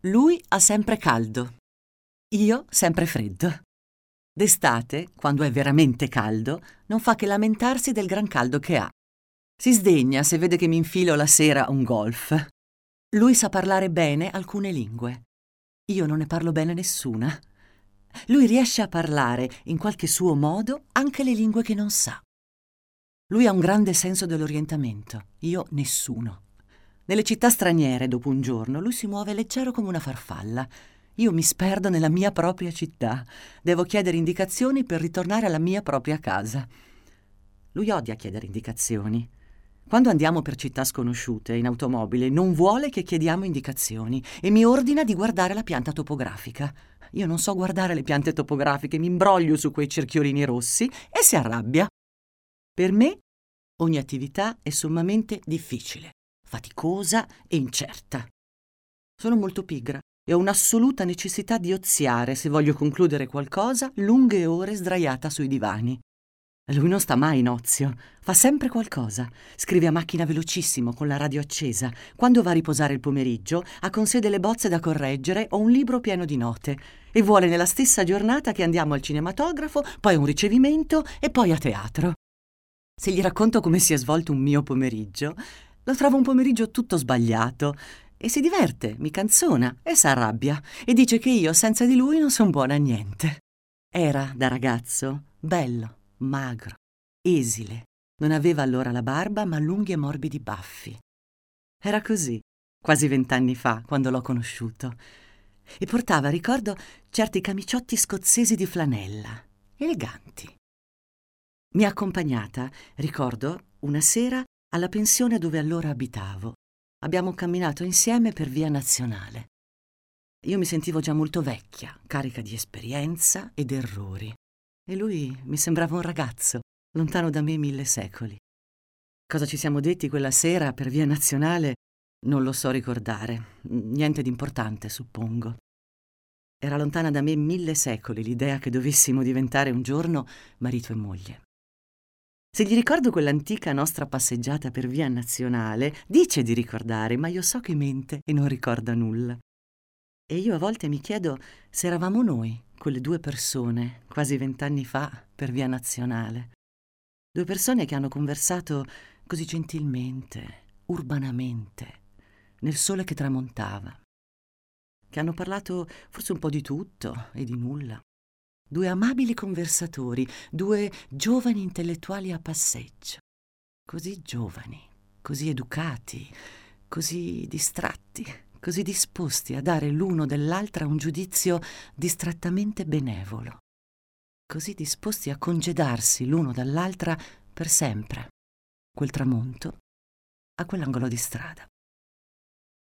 Lui ha sempre caldo, io sempre freddo. D'estate, quando è veramente caldo, non fa che lamentarsi del gran caldo che ha. Si sdegna se vede che mi infilo la sera un golf. Lui sa parlare bene alcune lingue. Io non ne parlo bene nessuna. Lui riesce a parlare, in qualche suo modo, anche le lingue che non sa. Lui ha un grande senso dell'orientamento, io nessuno. Nelle città straniere, dopo un giorno, lui si muove leggero come una farfalla. Io mi sperdo nella mia propria città. Devo chiedere indicazioni per ritornare alla mia propria casa. Lui odia chiedere indicazioni. Quando andiamo per città sconosciute in automobile non vuole che chiediamo indicazioni e mi ordina di guardare la pianta topografica. Io non so guardare le piante topografiche, mi imbroglio su quei cerchiolini rossi e si arrabbia. Per me ogni attività è sommamente difficile, faticosa e incerta. Sono molto pigra e ho un'assoluta necessità di oziare se voglio concludere qualcosa lunghe ore sdraiata sui divani. Lui non sta mai in ozio, fa sempre qualcosa. Scrive a macchina velocissimo con la radio accesa. Quando va a riposare il pomeriggio ha con sé delle bozze da correggere o un libro pieno di note e vuole nella stessa giornata che andiamo al cinematografo, poi a un ricevimento e poi a teatro. Se gli racconto come si è svolto un mio pomeriggio, lo trovo un pomeriggio tutto sbagliato e si diverte, mi canzona e s'arrabbia e dice che io senza di lui non son buona a niente. Era, da ragazzo, bello, magro, esile. Non aveva allora la barba, ma lunghi e morbidi baffi. Era così, quasi 20 anni fa, quando l'ho conosciuto. E portava, ricordo, certi camiciotti scozzesi di flanella, eleganti. Mi ha accompagnata, ricordo, una sera alla pensione dove allora abitavo. Abbiamo camminato insieme per Via Nazionale. Io mi sentivo già molto vecchia, carica di esperienza ed errori. E lui mi sembrava un ragazzo, lontano da me 1000 secoli. Cosa ci siamo detti quella sera per Via Nazionale non lo so ricordare. Niente di importante, suppongo. Era lontana da me 1000 secoli l'idea che dovessimo diventare un giorno marito e moglie. Se gli ricordo quell'antica nostra passeggiata per Via Nazionale, dice di ricordare, ma io so che mente e non ricorda nulla. E io a volte mi chiedo se eravamo noi, quelle due persone, quasi 20 anni fa, per Via Nazionale. Due persone che hanno conversato così gentilmente, urbanamente, nel sole che tramontava. Che hanno parlato forse un po' di tutto e di nulla. Due amabili conversatori, due giovani intellettuali a passeggio. Così giovani, così educati, così distratti, così disposti a dare l'uno dell'altra un giudizio distrattamente benevolo. Così disposti a congedarsi l'uno dall'altra per sempre. Quel tramonto a quell'angolo di strada.